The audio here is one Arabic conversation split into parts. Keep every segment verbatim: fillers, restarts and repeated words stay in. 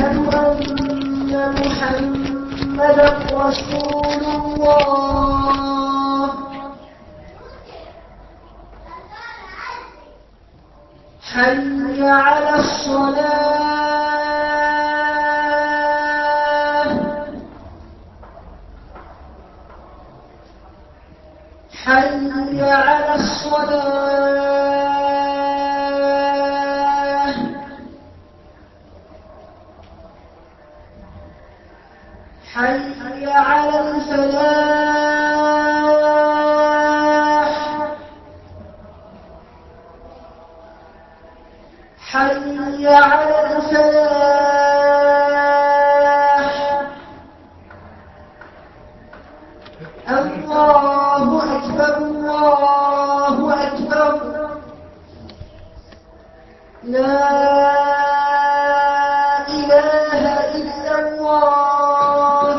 أشهد أن محمدا رسول الله. حي على الصلاة. حي على الصلاة. حي على الفلاح. حي على الفلاح. الله أكبر الله أكبر. لا إله إلا الله.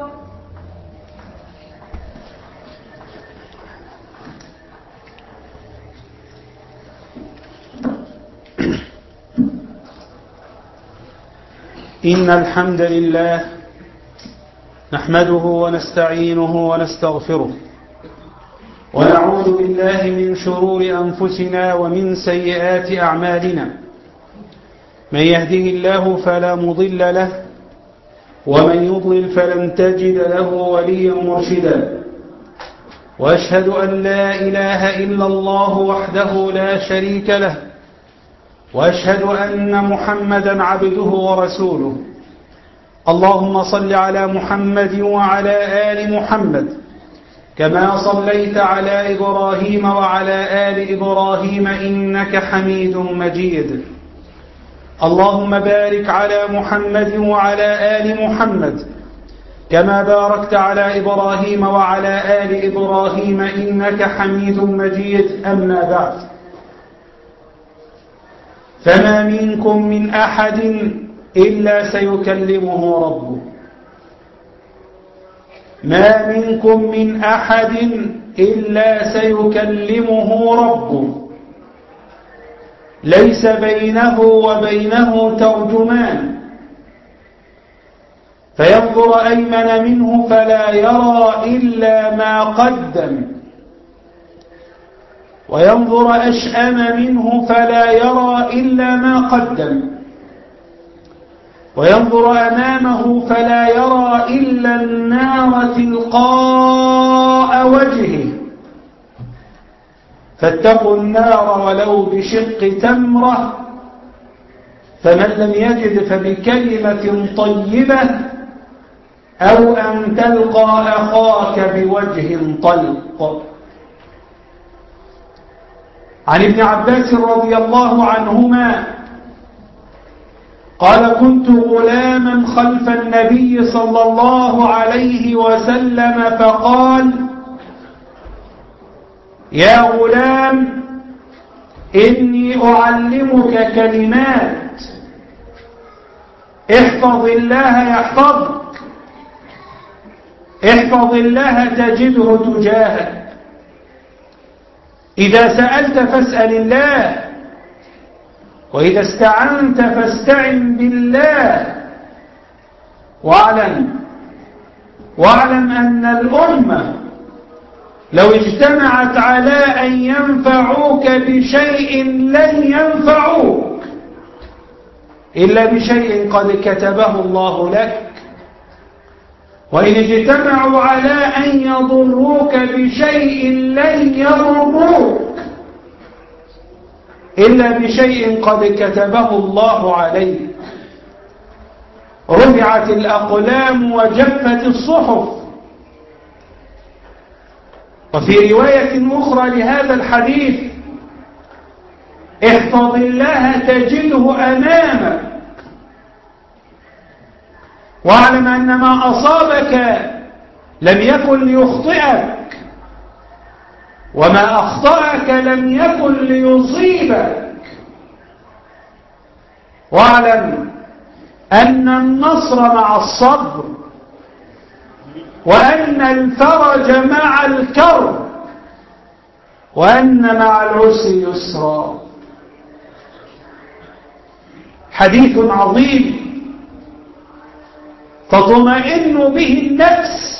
إن الحمد لله نحمده ونستعينه ونستغفره ونعوذ بالله من شرور أنفسنا ومن سيئات أعمالنا. من يهده الله فلا مضل له ومن يضلل فلن تجد له وليا مرشدا. وأشهد أن لا إله إلا الله وحده لا شريك له وأشهد أن محمدا عبده ورسوله. اللهم صل على محمد وعلى آل محمد كما صليت على إبراهيم وعلى آل إبراهيم إنك حميد مجيد. اللهم بارك على محمد وعلى آل محمد كما باركت على إبراهيم وعلى آل إبراهيم إنك حميد مجيد. أما بعد، فما منكم من أحد إلا سيكلمه ربه. ما منكم من أحد إلا سيكلمه ربه، ليس بينه وبينه ترجمان، فينظر أيمن منه فلا يرى إلا ما قدم، وينظر أشأم منه فلا يرى إلا ما قدم، وينظر أمامه فلا يرى إلا النار تلقاء وجهه. فاتقوا النار ولو بشق تمرة، فمن لم يجد فبكلمة طيبة أو أن تلقى أخاك بوجه طلق. عن ابن عباس رضي الله عنهما قال: كنت غلاما خلف النبي صلى الله عليه وسلم فقال: يا غلام، إني أعلمك كلمات، احفظ الله يحفظك، احفظ الله تجده تجاهك، إذا سألت فاسأل الله، وإذا استعنت فاستعن بالله، واعلم واعلم أن الأمة لو اجتمعت على أن ينفعوك بشيء لن ينفعوك إلا بشيء قد كتبه الله لك، وإن اجتمعوا على أن يضروك بشيء لن يضروك إلا بشيء قد كتبه الله عليك. رفعت الأقلام وجفت الصحف. وفي رواية أخرى لهذا الحديث: احفظ الله تجده أمامك، واعلم أن ما أصابك لم يكن ليخطئك، وما أخطأك لم يكن ليصيبك، واعلم أن النصر مع الصبر، وأن الفرج مع الكرب، وأن مع العسر يسرا. حديث عظيم تطمئن به النفس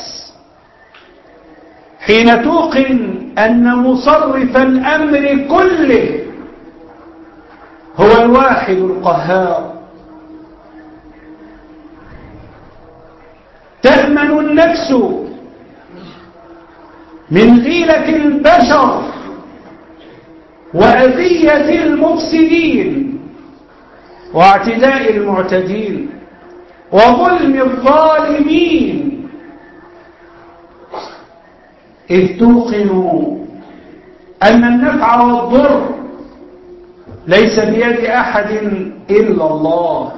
حين توقن أن مصرف الأمر كله هو الواحد القهار. تأمن النفس من غيلة البشر وأذية المفسدين واعتداء المعتدين وظلم الظالمين، إذ توقنوا أن النفع والضر ليس بيد أحد إلا الله.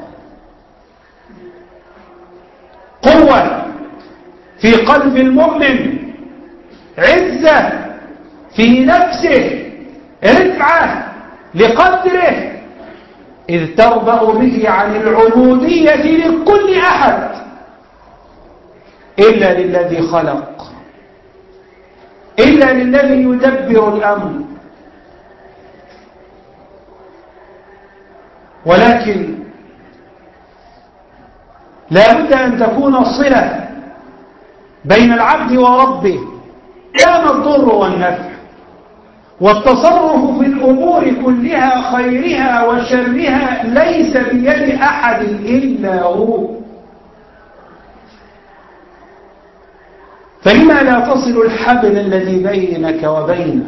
قوة في قلب المؤمن، عزة في نفسه، رفعة لقدره، إذ تربأ به عن العبودية لكل أحد إلا للذي خلق، إلا للذي يدبر الأمر. ولكن لا بد أن تكون الصلة بين العبد وربه، كان الضر والنفع والتصرف في الأمور كلها خيرها وشرها ليس بيد أحد إلا هو. فلما لا تصل الحبل الذي بينك وبينه؟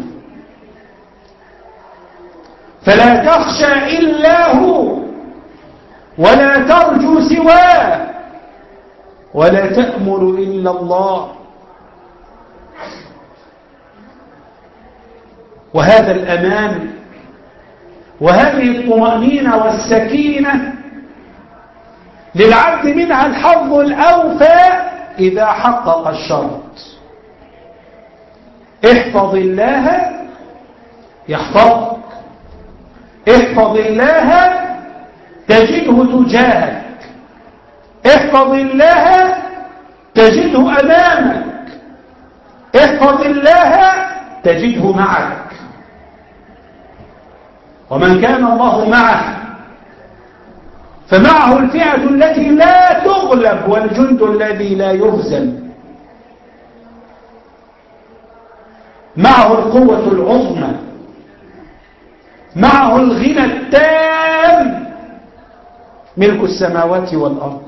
فلا تخشى إلا هو ولا ترجو سواه ولا تأمل إلا الله. وهذا الأمان وهذه الطمأنينة والسكينة للعبد منها الحظ الأوفى إذا حقق الشرط. احفظ الله يحفظك، احفظ الله تجده تجاهك، احفظ الله تجده أمامك، احفظ الله تجده معك. ومن كان الله معه فمعه الفئة التي لا تغلب والجند الذي لا يهزم، معه القوة العظمى، معه الغنى التام، ملك السماوات والأرض.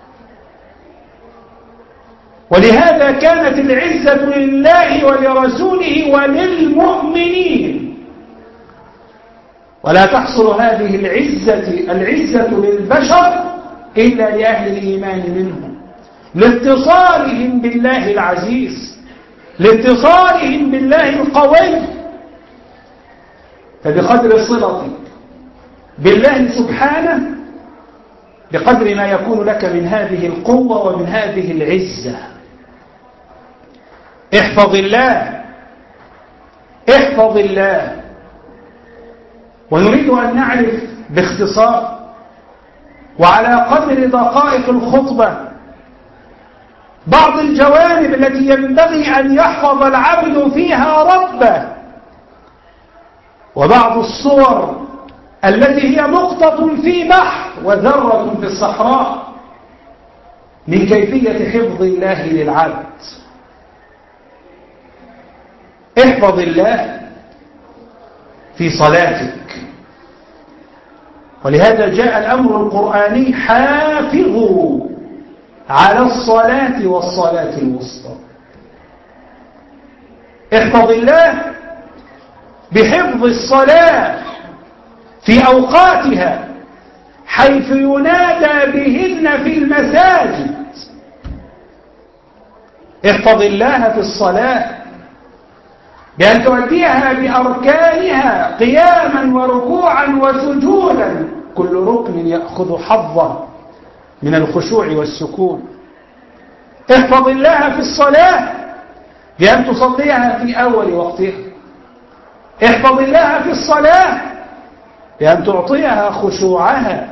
ولهذا كانت العزة لله ولرسوله وللمؤمنين، ولا تحصل هذه العزة العزة للبشر إلا لأهل الإيمان منهم، لاتصالهم بالله العزيز، لاتصالهم بالله القوي. فبقدر صلتك بالله سبحانه بقدر ما يكون لك من هذه القوة ومن هذه العزة. احفظ الله، احفظ الله. ونريد أن نعرف باختصار وعلى قدر دقائق الخطبة بعض الجوانب التي ينبغي أن يحفظ العبد فيها ربه، وبعض الصور التي هي نقطة في بحر وذرة في الصحراء من كيفية حفظ الله للعبد. احفظ الله في صلاتك، ولهذا جاء الأمر القرآني: حافظوا على الصلاة والصلاة الوسطى. احفظ الله بحفظ الصلاة في أوقاتها حيث ينادى بهن في المساجد. احفظ الله في الصلاة بأن تؤديها بأركانها قياما وركوعا وسجودا، كل ركن يأخذ حظه من الخشوع والسكون. احفظ الله في الصلاة بأن تصليها في أول وقتها. احفظ الله في الصلاة بأن تعطيها خشوعها.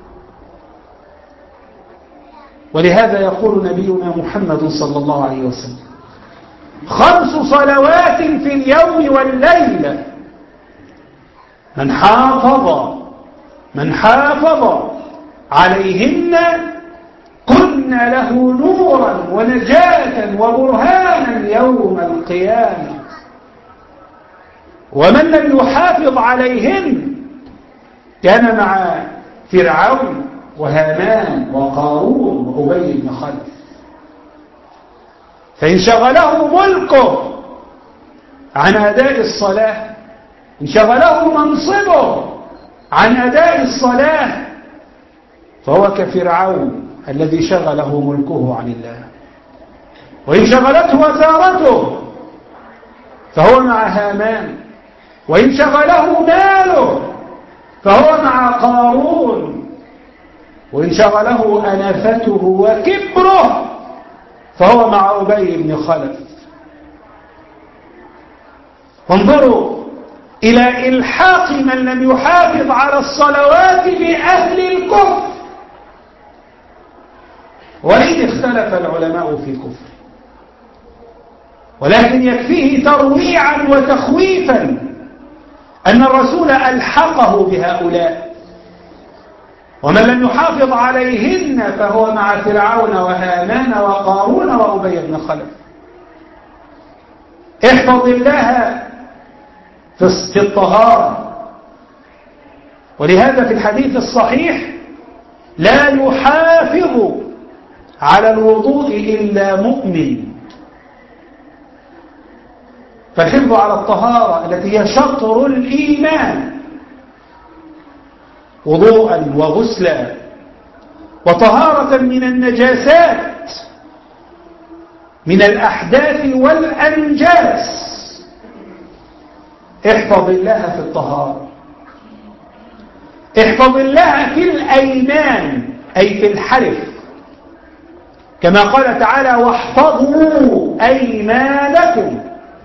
ولهذا يقول نبينا محمد صلى الله عليه وسلم: خمس صلوات في اليوم والليلة من حافظ من حافظ عليهن كن ليكون له نورا ونجاة وبرهانا يوم القيامة. ومن لم يحافظ عليهن كان مع فرعون وهامان وقارون وأبي بن خلف. فإن شغله ملكه عن أداء الصلاة، إن شغله منصبه عن أداء الصلاة، فهو كفرعون الذي شغله ملكه عن الله. وإن شغلته وزارته فهو مع هامان. وإن شغله ماله فهو مع قارون. وإن شغله أنفته وكبره فهو مع أبي بن خلف. انظروا إلى إلحاق من لم يحافظ على الصلوات بأهل الكفر، وإن اختلف العلماء في كفر، ولكن يكفيه ترويعا وتخويفا أن الرسول ألحقه بهؤلاء. ومن لم يحافظ عليهن فهو مع فرعون وهامان وقارون وأبي بن خلف. احفظ الله في الطهارة. ولهذا في الحديث الصحيح لا يحافظ على الوضوء إلا مؤمن. فالحفظ على الطهارة التي هي شطر الإيمان، وضوءا وغسلا وطهارة من النجاسات من الأحداث والأنجاس. احفظ الله في الطهارة. احفظ الله في الأيمان أي في الحلف، كما قال تعالى واحفظوا أيمانكم،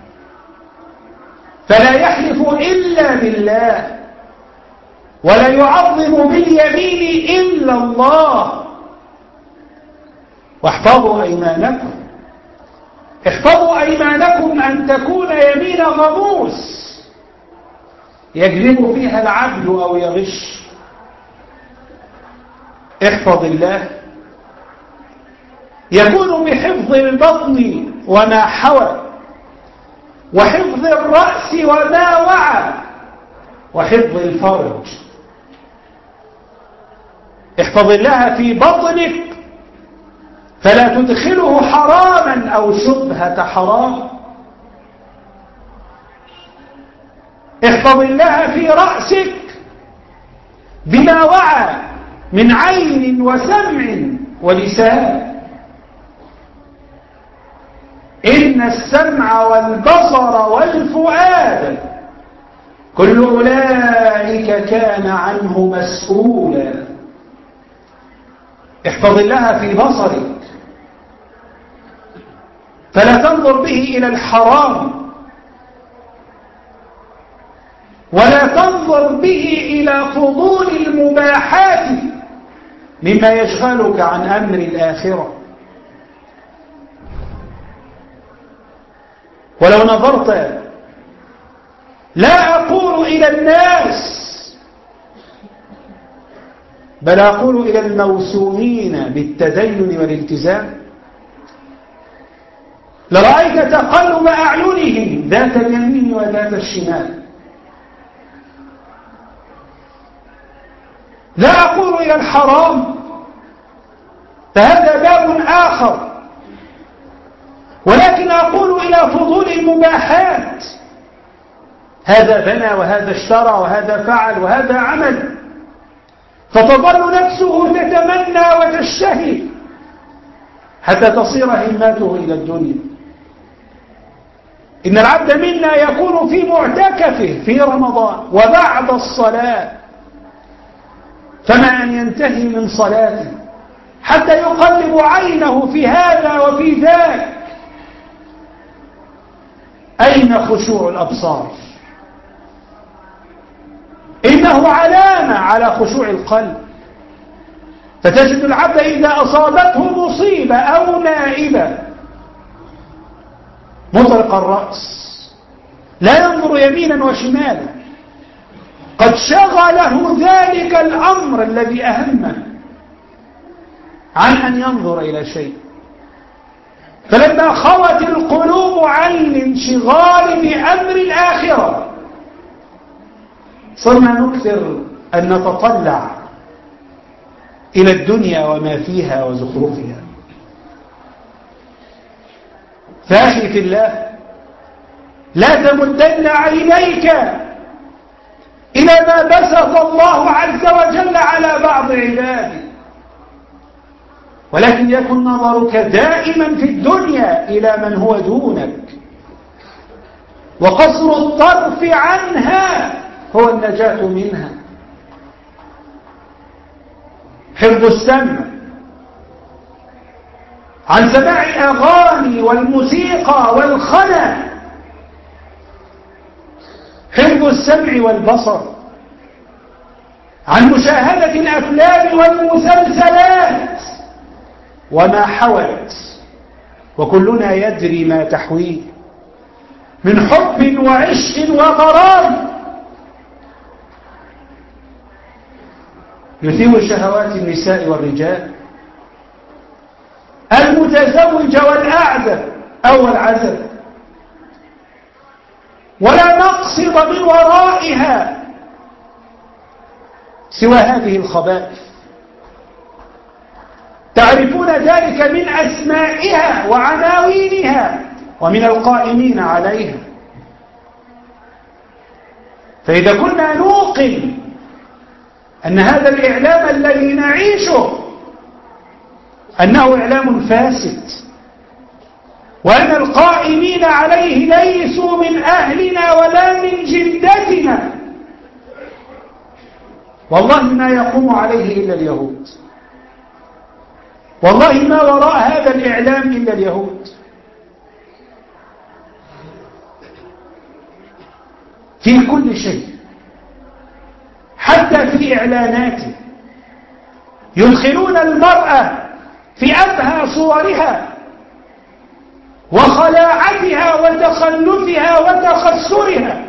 فلا يحلف إلا بالله ولا يعظم باليمين إلا الله. واحفظوا أيمانكم. احفظوا أيمانكم أن تكون يمين غموس يكذب فيها العبد أو يغش. احفظ الله يكون بحفظ البطن وما حوى، وحفظ الرأس وما وعى، وحفظ الفرج. احفظ الله في بطنك فلا تدخله حراما أو شبهة حرام. احفظ الله في رأسك بما وعى من عين وسمع ولسان. إن السمع والبصر والفؤاد كل أولئك كان عنه مسؤولا. احفظ الله في بصرك فلا تنظر به إلى الحرام، ولا تنظر به إلى فضول المباحات مما يشغلك عن أمر الآخرة. ولو نظرت، لا أقول إلى الناس بل أقول إلى الموسومين بالتدين والالتزام، لرأيت تقلب أعينهم ذات اليمين وذات الشمال. لا أقول إلى الحرام، فهذا باب آخر، ولكن أقول إلى فضول المباحات. هذا بنى وهذا اشترى وهذا فعل وهذا عمل، فتظل نفسه تتمنى وتشتهي حتى تصير همته إلى الدنيا. إن العبد منا يكون في معتكفه في رمضان وبعد الصلاة، فما أن ينتهي من صلاته حتى يقلب عينه في هذا وفي ذاك. أين خشوع الأبصار؟ إنه علامة على خشوع القلب. فتجد العبد إذا أصابته مصيبة أو نائبة مطرق الرأس، لا ينظر يمينا وشمالا، قد شغله ذلك الأمر الذي أهمه عن أن ينظر إلى شيء. فلما خوت القلوب عن الانشغال بأمر الآخرة صرنا نكثر أن نتطلع إلى الدنيا وما فيها وزخرفها. فأخي في الله، لا تمدن عينيك إلى ما بسط الله عز وجل على بعض عباده، ولكن يكن نظرك دائما في الدنيا إلى من هو دونك، وقصر الطرف عنها هو النجاة منها. حفظ السمع عن سماع الأغاني والموسيقى والخنا، حفظ السمع والبصر عن مشاهدة الأفلام والمسلسلات وما حوت، وكلنا يدري ما تحويه من حب وعشق وغرام يثير شهوات النساء والرجال، المتزوج والأعزب أو العزب، ولا نقصد من ورائها سوى هذه الخبائث. تعرفون ذلك من أسمائها وعناوينها ومن القائمين عليها. فإذا كنا نوقن أن هذا الإعلام الذي نعيشه أنه إعلام فاسد، وأن القائمين عليه ليسوا من أهلنا ولا من جلدتنا، والله ما يقوم عليه إلا اليهود، والله ما وراء هذا الإعلام إلا اليهود. في كل شيء، حتى في إعلاناته يدخلون المرأة في أبهى صورها وخلاعتها وتخلفها وتخسرها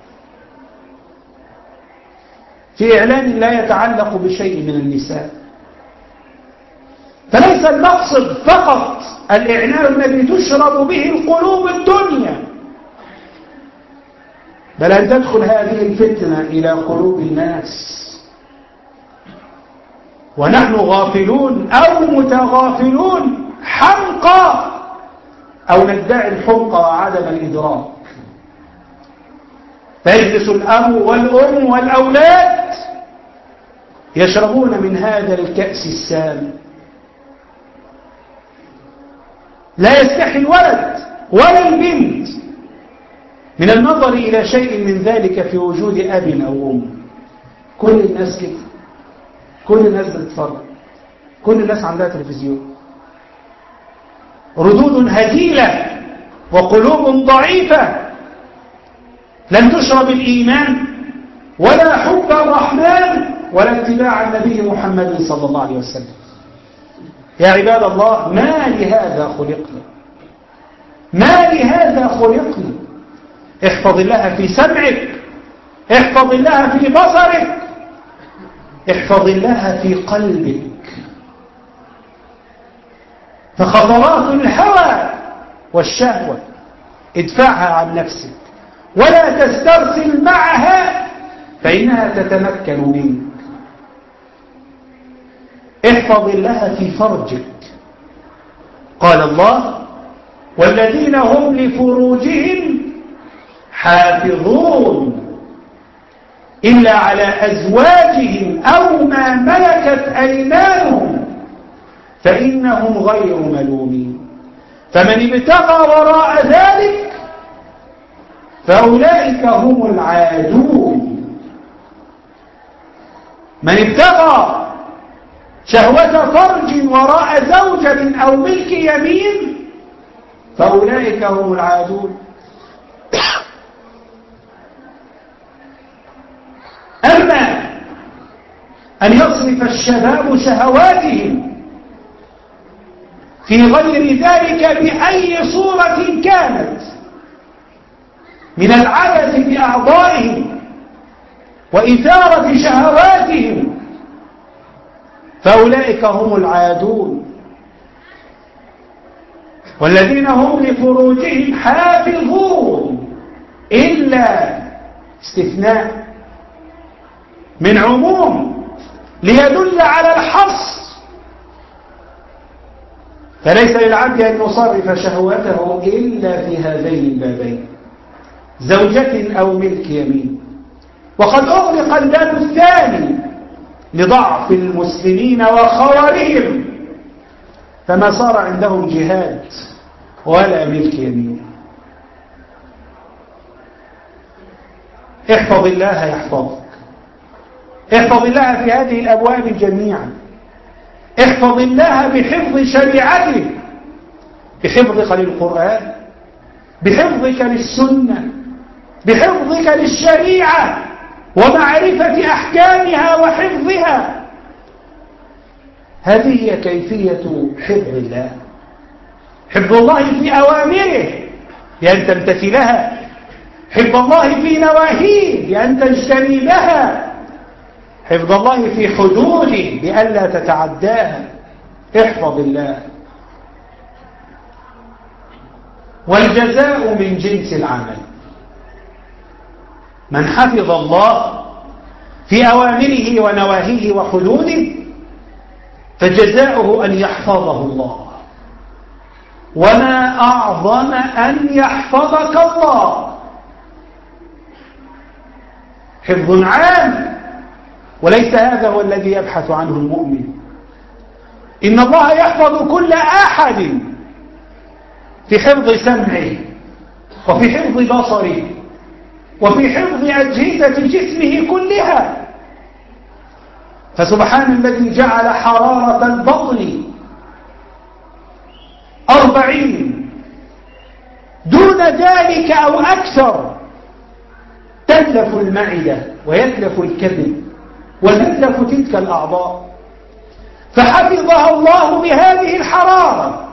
في إعلان لا يتعلق بشيء من النساء. فليس المقصد فقط الإعلان الذي تشرب به القلوب الدنيا، بل أن تدخل هذه الفتنة إلى قلوب الناس ونحن غافلون أو متغافلون حمقى، أو ندعي الحمقى وعدم الإدراك. فيجلس الأب والأم والأولاد يشربون من هذا الكأس السام، لا يستحي الولد ولا البنت من النظر إلى شيء من ذلك في وجود أب أو أم. كل الناس كده، كل الناس بتتفرج، كل الناس عندها تلفزيون. ردود هزيلة وقلوب ضعيفة لن تشرب الإيمان ولا حب الرحمن ولا اتباع النبي محمد صلى الله عليه وسلم. يا عباد الله، ما لهذا خلقنا، ما لهذا خلقنا. احفظ الله في سمعك، احفظ الله في بصرك، احفظ الله في قلبك. فخطرات الهوى والشهوة ادفعها عن نفسك ولا تسترسل معها فإنها تتمكن منك. احفظ الله في فرجك. قال الله: والذين هم لفروجهم حافظون إلا على أزواجهم أو ما ملكت أيمانهم فإنهم غير ملومين. فمن ابتغى وراء ذلك فأولئك هم العادون. من ابتغى شهوة فرج وراء زوجة أو ملك يمين فأولئك هم العادون. أما أن يصرف الشباب شهواتهم في غير ذلك بأي صورة كانت من العبث بأعضائهم وإثارة شهواتهم فأولئك هم العادون. والذين هم لفروجهم حافظون إلا استثناء من عموم ليدل على الحصر، فليس للعبد أن يصرف شهوته إلا في هذين البابين، زوجة أو ملك يمين. وقد أغلق الباب الثاني لضعف المسلمين وخورهم، فما صار عندهم جهاد ولا ملك يمين. احفظ الله يحفظك، احفظ الله في هذه الأبواب جميعا، احفظ الله بحفظ شريعته، بحفظك للقرآن، بحفظك للسنة، بحفظك للشريعة ومعرفة أحكامها وحفظها. هذه هي كيفية حفظ الله. حفظ الله في أوامره بأن تمتثلها، حفظ الله في نواهيه بأن تجتنبها، حفظ الله في حدوده بألا تتعداها. احفظ الله، والجزاء من جنس العمل. من حفظ الله في أوامره ونواهيه وحدوده فجزاؤه أن يحفظه الله. وما أعظم أن يحفظك الله. حفظ عام، وليس هذا هو الذي يبحث عنه المؤمن. إن الله يحفظ كل أحد في حفظ سمعه وفي حفظ بصره وفي حفظ أجهزة جسمه كلها. فسبحان الذي جعل حرارة البطن أربعين، دون ذلك أو أكثر تتلف المعدة ويتلف الكبد وتتلف تلك الأعضاء، فحفظها الله بهذه الحرارة.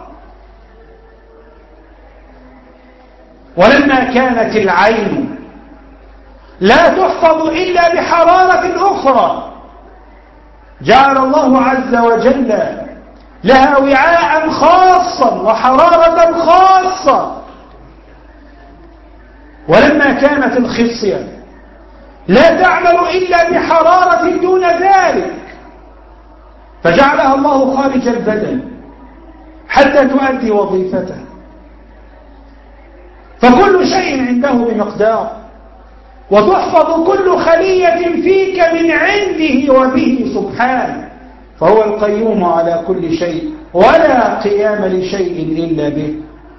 ولما كانت العين لا تحفظ إلا بحرارة أخرى، جعل الله عز وجل لها وعاء خاصا وحرارة خاصة. ولما كانت الخصية لا تعمل إلا بحرارة دون ذلك، فجعلها الله خارج البدن حتى تؤدي وظيفتها. فكل شيء عنده بمقدار، وتحفظ كل خلية فيك من عنده وبه سبحانه، فهو القيوم على كل شيء ولا قيام لشيء إلا به.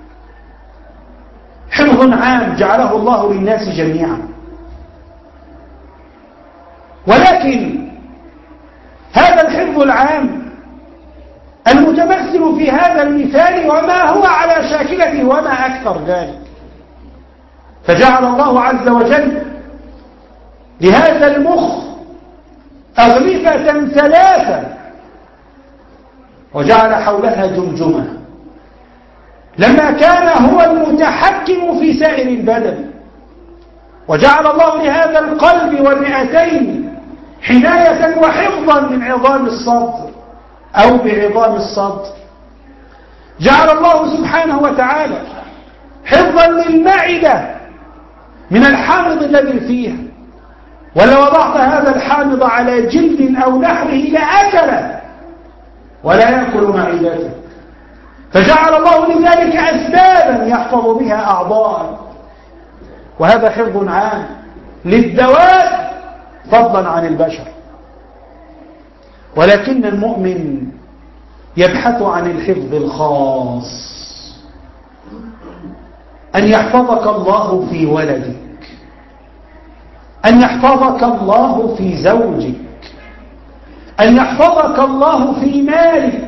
حفظ عام جعله الله للناس جميعا. ولكن هذا الحفظ العام المتمثل في هذا المثال وما هو على شاكلته وما أكثر ذلك، فجعل الله عز وجل لهذا المخ أغلفة ثلاثة، وجعل حولها جمجمة، لما كان هو المتحكم في سائر البدن. وجعل الله لهذا القلب والرئتين حماية وحفظا من عظام الصدر أو بعظام الصدر. جعل الله سبحانه وتعالى حفظا للمعدة من الحامض الذي فيها، ولو وضعت هذا الحامض على جلد أو نحره لأكله ولا يأكل معدته، فجعل الله لذلك أسبابا يحفظ بها أعضاء. وهذا حفظ عام للدواب فضلا عن البشر. ولكن المؤمن يبحث عن الحفظ الخاص، أن يحفظك الله في ولدك، أن يحفظك الله في زوجك، أن يحفظك الله في مالك،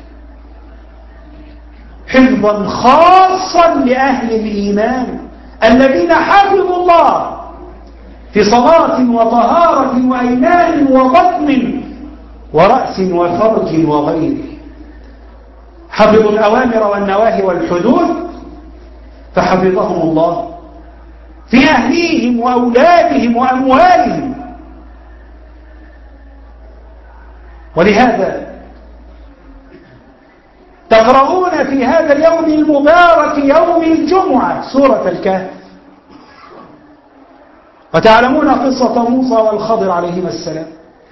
حفظا خاصا لأهل الإيمان الذين حفظوا الله في صلاة وطهارة وأيمان وبطن ورأس وفرج وغيره. حفظوا الأوامر والنواهي والحدود فحفظهم الله في أهليهم وأولادهم وأموالهم. ولهذا تقرؤون في هذا اليوم المبارك يوم الجمعة سورة الكهف، وتعلمون قصة موسى والخضر عليهما السلام.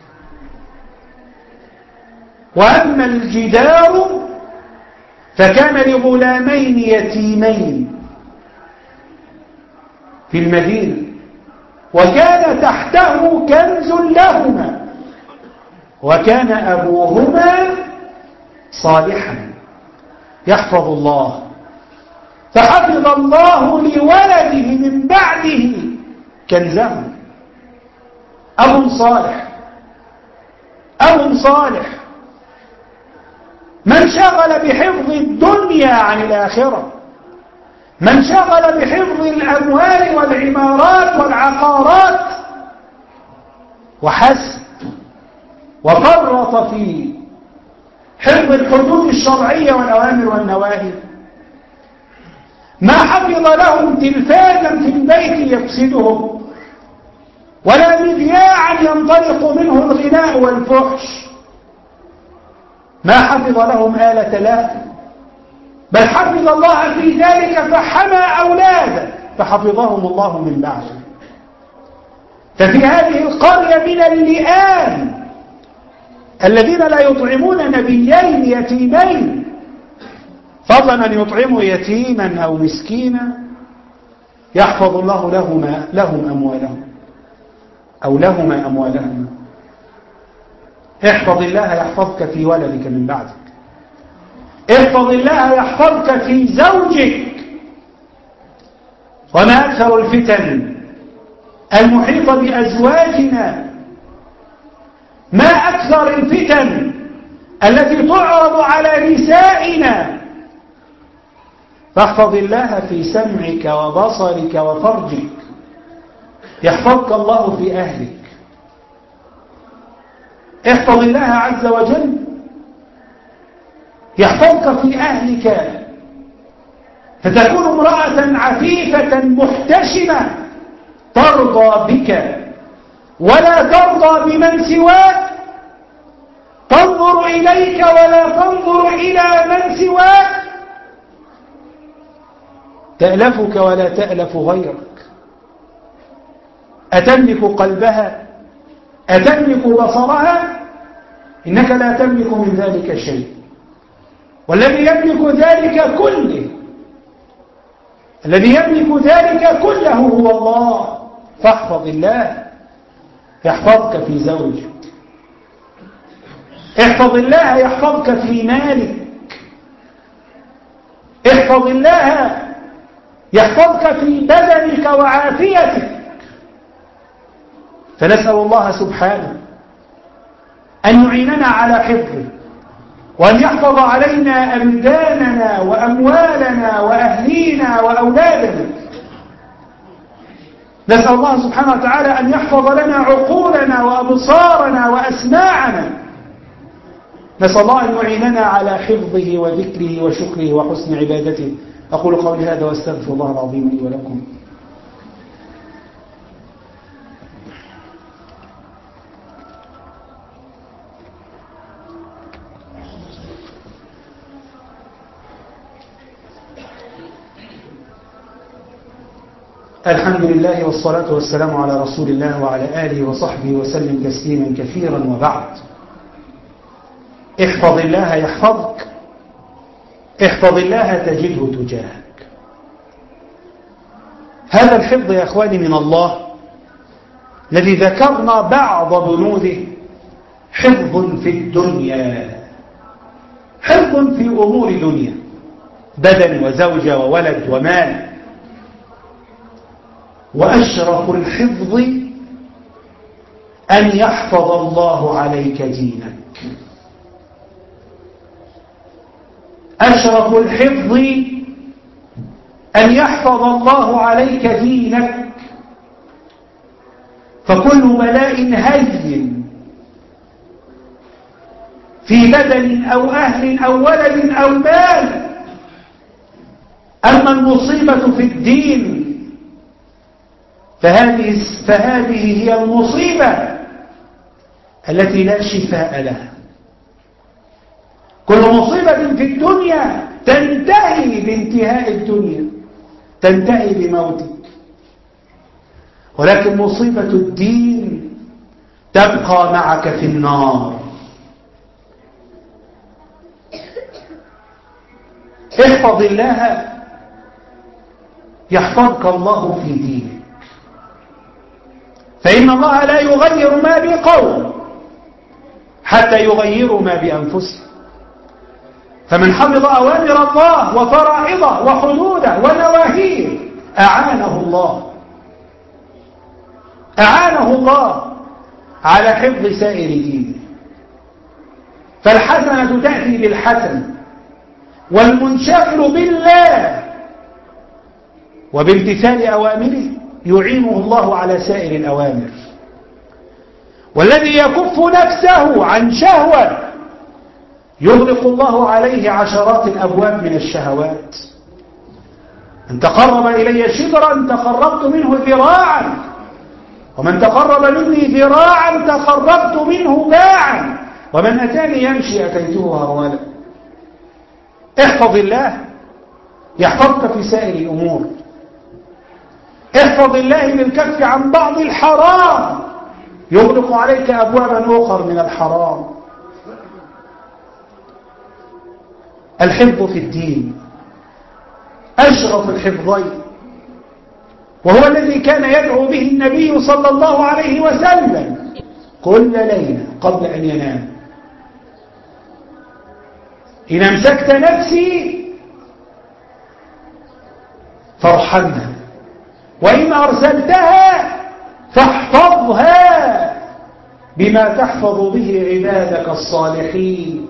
وأما الجدار فكان لغلامين يتيمين في المدينة وكان تحته كنز لهما وكان أبوهما صالحا يحفظ الله، فحفظ الله لولده من بعده كنزه. أب صالح، أب صالح من شغل بحفظ الدنيا عن الآخرة، من شغل بحفظ الأموال والعمارات والعقارات وحسب، وفرط في حفظ الحدود الشرعية والأوامر والنواهي. ما حفظ لهم تلفازا في البيت يفسدهم، ولا مذياعا ينطلق منه الغناء والفحش. ما حفظ لهم آلة له، بل حفظ الله في ذلك فحمى أولاده فحفظهم الله من بعده. ففي هذه القرية من اللئام الذين لا يطعمون نبيين يتيمين، فضلا أن يطعموا يتيما أو مسكينا، يحفظ الله لهما لهم أموالهم أو لهما أموالهم. احفظ الله يحفظك في ولدك من بعدك، احفظ الله يحفظك في زوجك. وما أكثر الفتن المحيطة بأزواجنا، ما أكثر الفتن التي تعرض على نسائنا. فاحفظ الله في سمعك وبصرك وفرجك، يحفظك الله في أهلك. احفظ الله عز وجل يحفظك في أهلك، فتكون امرأة عفيفة محتشمة ترضى بك ولا ترضى بمن سواك، تنظر إليك ولا تنظر إلى من سواك، تألفك ولا تألف غيرك، أتملك قلبها، أتملك بصرها؟ إنك لا تملك من ذلك شيء، والذي يملك ذلك كله، الذي يملك ذلك كله هو الله. فاحفظ الله يحفظك في زوجك، احفظ الله يحفظك في مالك، احفظ الله يحفظك في بدنك وعافيتك. فنسأل الله سبحانه أن يعيننا على حفظه، وأن يحفظ علينا أبداننا وأموالنا وأهلينا وأولادنا. نسأل الله سبحانه وتعالى أن يحفظ لنا عقولنا وأبصارنا وأسماعنا. نسأل الله أن يعيننا على حفظه وذكره وشكره وحسن عبادته. أقول قولي هذا واستغفر الله العظيم لي ولكم. الحمد لله والصلاة والسلام على رسول الله وعلى آله وصحبه وسلم تسليما كثيرا. وبعد، احفظ الله يحفظك، احفظ الله تجده تجاهك. هذا الحفظ يا أخواني من الله الذي ذكرنا بعض بنوده. حفظ في الدنيا، حفظ في أمور دنيا، بدن وزوجة وولد ومال. وأشرف الحفظ أن يحفظ الله عليك دينك. أشرف الحفظ أن يحفظ الله عليك دينك. فكل بلاء هين في بدن أو أهل أو ولد أو مال، أما المصيبة في الدين فهذه, فهذه هي المصيبة التي لا شفاء لها. كل مصيبة في الدنيا تنتهي بانتهاء الدنيا، تنتهي بموتك، ولكن مصيبة الدين تبقى معك في النار. احفظ الله يحفظك الله في دينك، فإن الله لا يغير ما بقوم حتى يغيروا ما بأنفسهم. فمن حفظ أوامر الله وفرائضه وحدوده ونواهيه أعانه الله أعانه الله على حفظ سائر دينه. فالحسنة تأتي بالحسن، والمنشغل بالله وبامتثال أوامره يعينه الله على سائر الأوامر، والذي يكف نفسه عن شهوة يغلق الله عليه عشرات الأبواب من الشهوات. من تقرب إلي شبرا تقربت منه ذراعا، ومن تقرب مني ذراعا تقربت منه باعا، ومن أتاني يمشي أتيته هرولا. احفظ الله يحفظك في سائر الأمور. احفظ الله بالكف عن بعض الحرام يغلق عليك أبوابا أخرى من الحرام. الحفظ في الدين أشرف الحفظين، وهو الذي كان يدعو به النبي صلى الله عليه وسلم كل ليلة قبل أن ينام: إن أمسكت نفسي فارحمها، وإن أرسلتها فاحفظها بما تحفظ به عبادك الصالحين.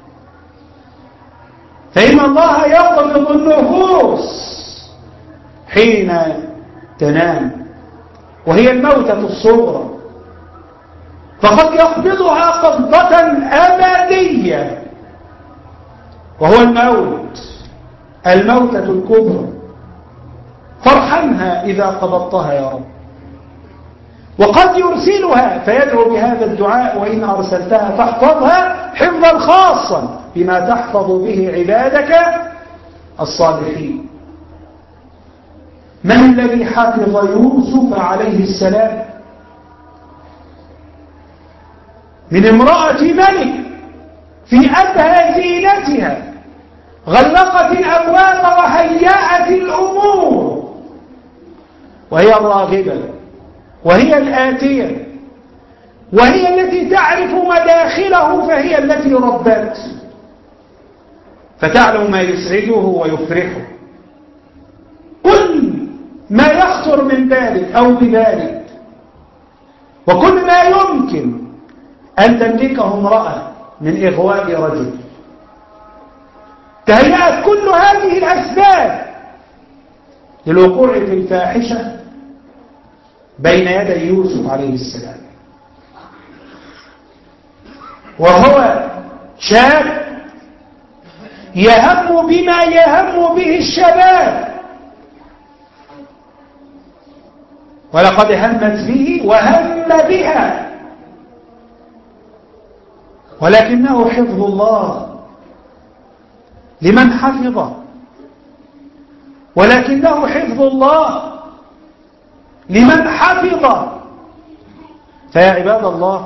فإن الله يقبض النفوس حين تنام، وهي الموتة الصغرى، فقد يقبضها قبضة أبدية، وهو الموت الموتة الكبرى. فارحمها إذا قبضتها يا رب. وقد يرسلها فيدعو بهذا الدعاء: وإن أرسلتها فاحفظها حفظا خاصا بما تحفظ به عبادك الصالحين. من الذي حفظ يوسف عليه السلام من امرأة ملك في أبهى زينتها، غلقت الأبواب وهيأت الأمور، وهي الراغبة وهي الآتية وهي التي تعرف مداخله، فهي التي ربته فتعلم ما يسعده ويفرحه. كل ما يخطر من بالك أو ببالك وكل ما يمكن أن تملكه امرأة من إغواء رجل، تهيأت كل هذه الأسباب للوقوع في الفاحشة بين يدي يوسف عليه السلام، وهو شاب يهم بما يهم به الشباب، ولقد همت به وهم بها، ولكنه حفظ الله لمن حفظه، ولكنه حفظ الله لمن حفظ. فيا عباد الله،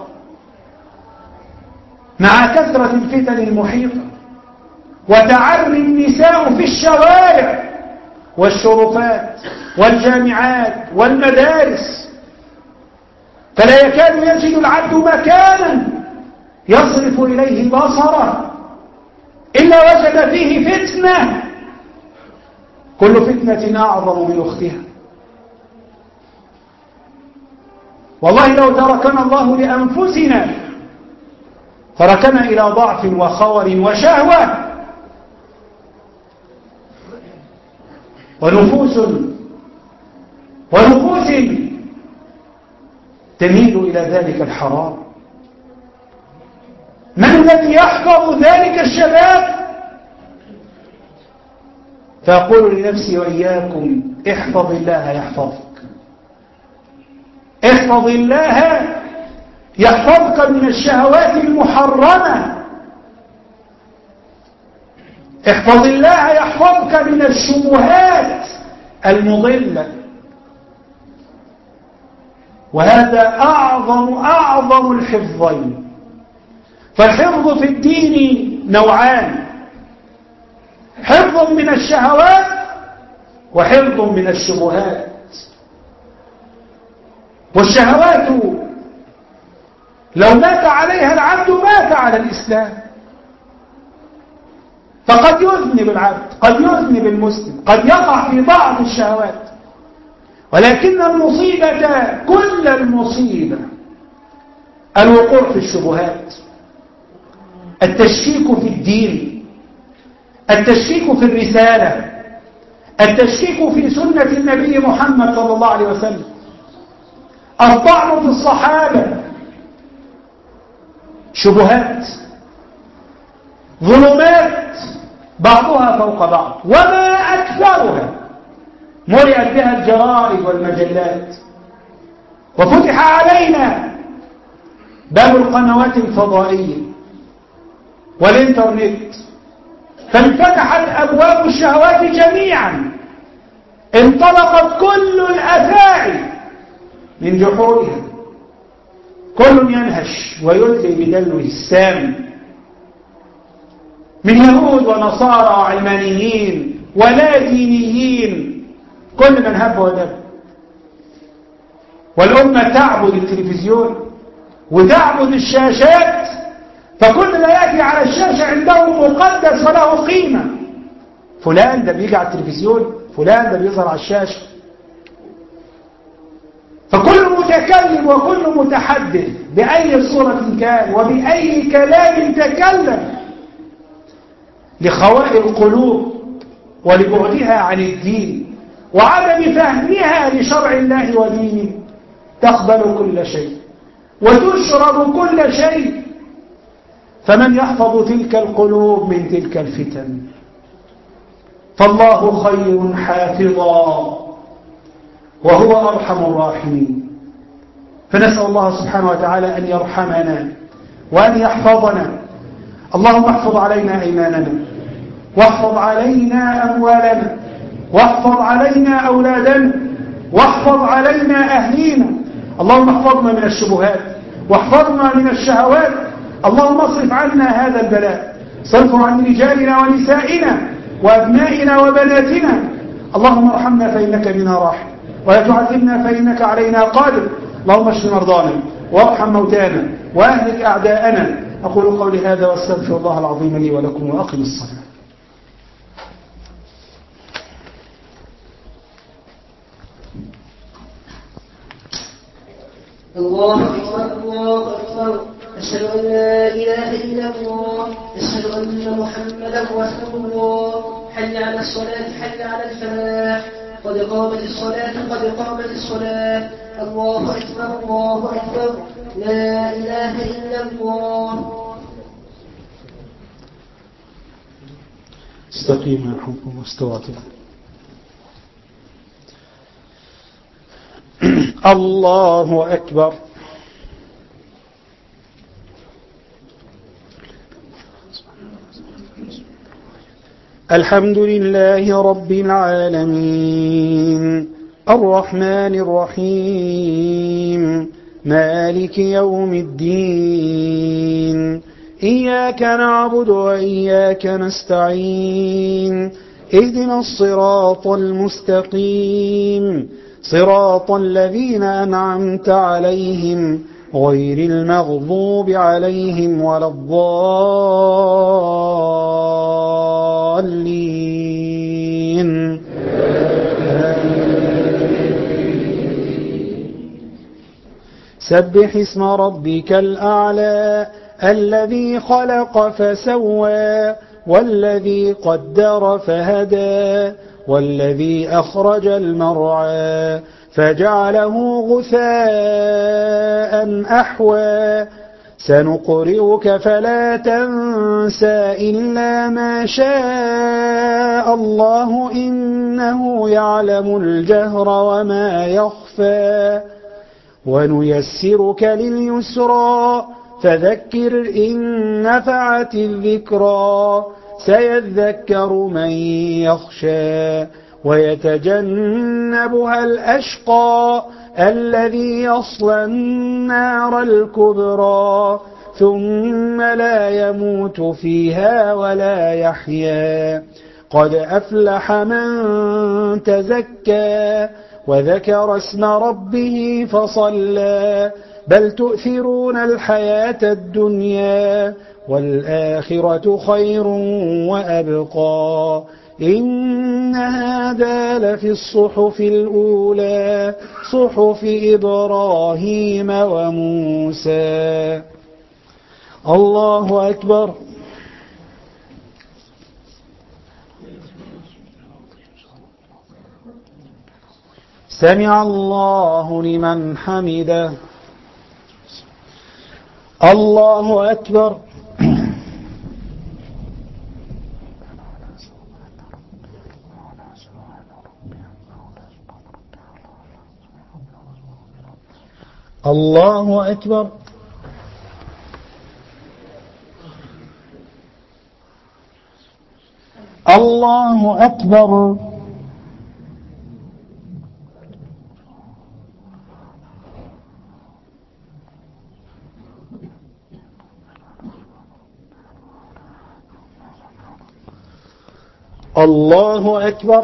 مع كثرة الفتن المحيطة وتعري النساء في الشوارع والشرفات والجامعات والمدارس، فلا يكاد يجد العبد مكانا يصرف إليه بصره إلا وجد فيه فتنة، كل فتنة أعظم من أختها. والله لو تركنا الله لأنفسنا تركنا إلى ضعف وخور وشهوة، ونفوس ونفوس تميل إلى ذلك الحرام. من الذي يحفظ ذلك الشباب؟ فأقول لنفسي وإياكم: احفظ الله يحفظك، احفظ الله يحفظك من الشهوات المحرمة، احفظ الله يحفظك من الشبهات المضلة، وهذا أعظم أعظم الحفظين. فالحفظ في الدين نوعان: حفظ من الشهوات وحفظ من الشبهات. والشهوات لو مات عليها العبد مات على الإسلام، فقد يذنب العبد، قد يذنب المسلم، قد يقع في بعض الشهوات، ولكن المصيبة كل المصيبة الوقوع في الشبهات، التشكيك في الدين، التشكيك في الرسالة، التشكيك في سنة النبي محمد صلى الله عليه وسلم، الطعن في الصحابة، شبهات، ظلمات بعضها فوق بعض، وما أكثرها ملئت بها الجرائد والمجلات. وفتح علينا باب القنوات الفضائية والإنترنت، فانفتحت أبواب الشهوات جميعا، انطلقت كل الأفاعي من جحورها، كل ينهش ويدلي بدلوه السام، من يهود ونصارى وعلمانيين ولا دينيين، كل من هب ودب. والأمة تعبد التلفزيون وتعبد الشاشات، فكل ما يأتي على الشاشة عنده مقدس وله قيمة. فلان ده بيجي على التلفزيون، فلان ده بيظهر على الشاشة. فكل متكلم وكل متحدث بأي صورة كان وبأي كلام تكلم لخواء القلوب ولبعدها عن الدين وعدم فهمها لشرع الله ودينه، تقبل كل شيء وتشرب كل شيء. فمن يحفظ تلك القلوب من تلك الفتن؟ فالله خير حافظا وهو أرحم الراحمين. فنسأل الله سبحانه وتعالى أن يرحمنا وأن يحفظنا. اللهم احفظ علينا أيماننا، واحفظ علينا أموالنا، واحفظ علينا أولادنا، واحفظ علينا أهلينا. اللهم احفظنا من الشبهات واحفظنا من الشهوات. اللهم اصرف عنا هذا البلاء، صرفه عن رجالنا ونسائنا وأبنائنا وبناتنا. اللهم ارحمنا فإنك بنا راحم، ولا تعذبنا فإنك علينا قادر. اللهم اشف مرضانا وارحم موتانا وأهلك أعداءنا. أقول قولي هذا واستغفر الله العظيم لي ولكم، وأقم الصلاة. الله أكبر الله أكبر، أشهد أن لا إله إلا الله، أشهد أن محمدا رسول الله. حي على الصلاة حي على الفلاح، قد قامت الصلاة قد قامت الصلاة. الله أكبر الله أكبر، لا إله إلا الله. استقيموا يرحمكم واستووا. الله أكبر. الحمد لله رب العالمين، الرحمن الرحيم، مالك يوم الدين. إياك نعبد وإياك نستعين، اهدنا الصراط المستقيم، صراط الذين أنعمت عليهم غير المغضوب عليهم ولا الضالين. سبح اسم ربك الأعلى الذي خلق فسوى والذي قدر فهدى والذي أخرج المرعى فجعله غثاء أحوى. سنقرئك فلا تنسى إلا ما شاء الله، إنه يعلم الجهر وما يخفى. ونيسرك لليسرى فذكر إن نفعت الذكرى، سيذكر من يخشى ويتجنبها الأشقى الذي يصلى النار الكبرى ثم لا يموت فيها ولا يحيا قد أفلح من تزكى وذكر اسم ربه فصلى بل تؤثرون الحياة الدنيا والآخرة خير وأبقى إن هذا لفي الصحف الأولى صحف إبراهيم وموسى. الله أكبر. سمع الله لمن حمده. الله أكبر. الله أكبر. الله أكبر. الله أكبر.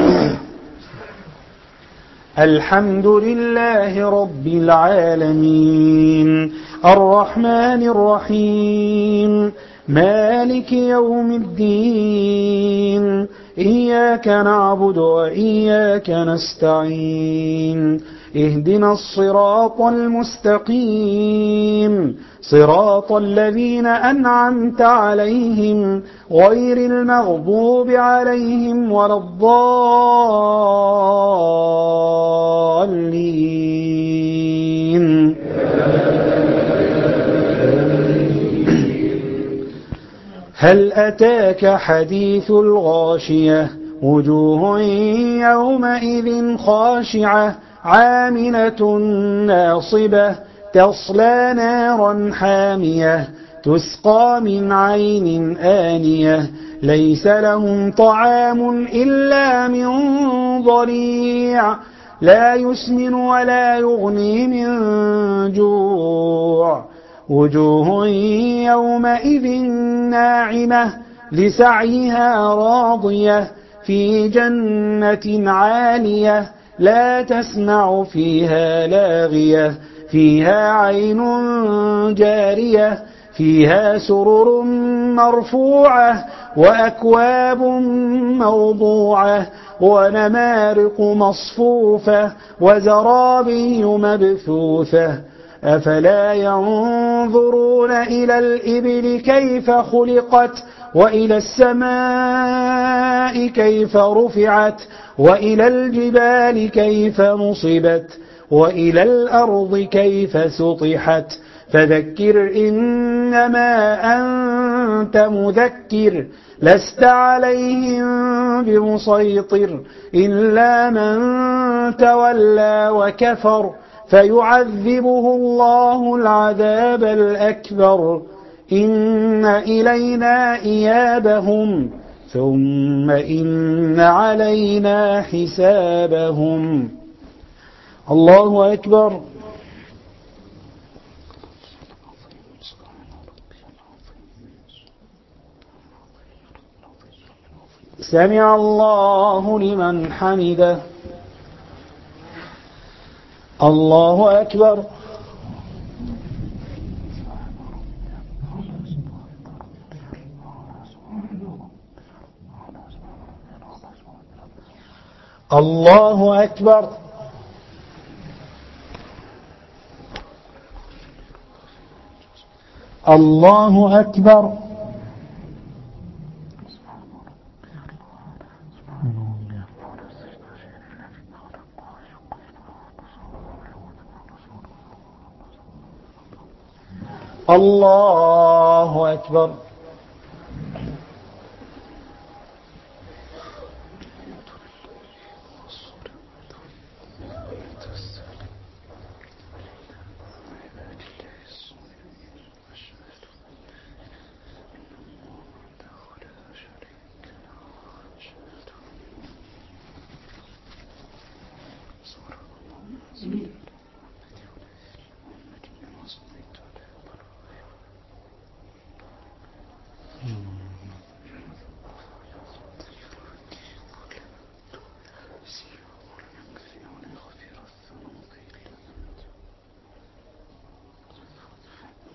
الحمد لله رب العالمين الرحمن الرحيم مالك يوم الدين إياك نعبد وإياك نستعين اهدنا الصراط المستقيم صراط الذين أنعمت عليهم غير المغضوب عليهم ولا الضالين. هل أتاك حديث الغاشية وجوه يومئذ خاشعة عاملة ناصبة تصلى نارا حامية تسقى من عين آنية ليس لهم طعام إلا من ضريع لا يسمن ولا يغني من جوع وجوه يومئذ ناعمة لسعيها راضية في جنة عالية لا تسمع فيها لاغية فيها عين جارية فيها سرر مرفوعة وأكواب موضوعة ونمارق مصفوفة وزرابي مبثوثة أفلا ينظرون إلى الإبل كيف خلقت وإلى السماء كيف رفعت وإلى الجبال كيف نصبت وإلى الأرض كيف سطحت فذكر إنما أنت مذكر لست عليهم بمسيطر إلا من تولى وكفر فيعذبه الله العذاب الأكبر إن إلينا إيابهم ثم إن علينا حسابهم. الله أكبر. سمع الله لمن حمده. الله أكبر. الله أكبر. الله أكبر. الله أكبر.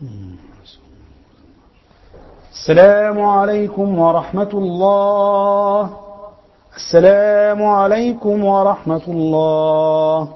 السلام عليكم ورحمة الله. السلام عليكم ورحمة الله.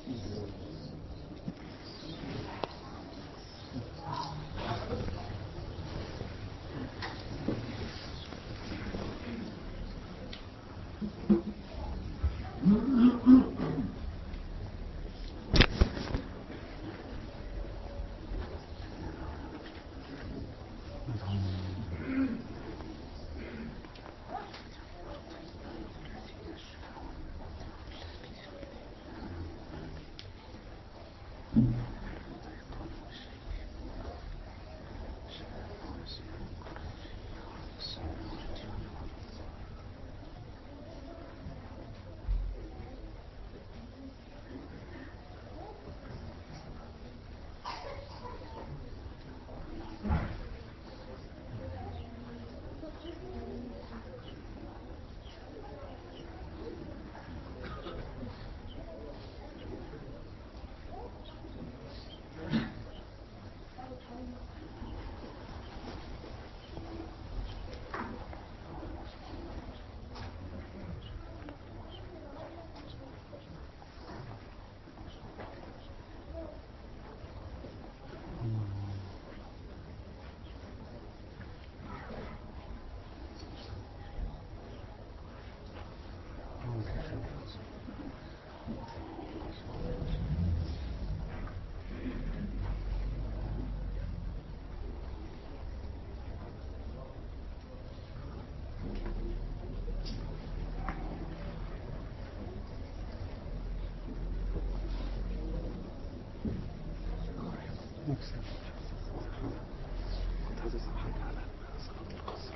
كنت عايز اسال حاجه على صلاه القصر.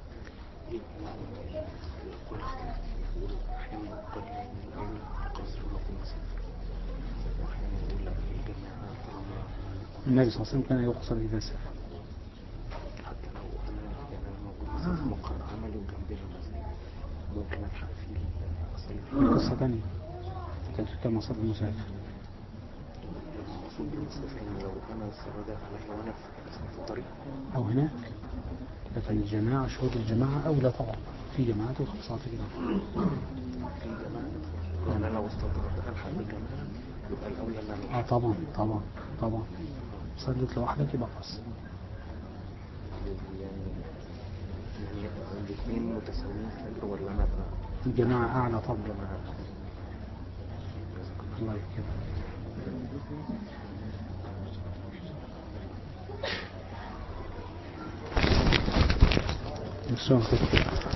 يقول يقول احيانا يقول الاول القصر لو في مسافر، واحيانا يقول الجماعه طالما النبي صلى الله عليه وسلم كان يقصر إذا سافر. حتى لو انا يعني انا موجود مثلا في مقر عملي وجنبنا مسجد ممكن الحق فيه اصلي دي قصة تانية، كانت في مصر المسافر. المفروض المسافر يعني لو انا الصلاه ده عليا وانا في الطريق أو هناك، لكن الجماعة شهود الجماعة أولى طبعا، في جماعات وخمسات جماعة. في جماعه يعني انا لو استطعت الحق بالجماعه يبقى الاولى ان انا اه طبعا طبعا طبعا. صليت لوحدك يبقى قصر. يعني يعني الاثنين متساويين في الاجر ولا انا بقى الجماعة أعلى طبعا. جماعه؟ الله يكرمك. إن شاء الله.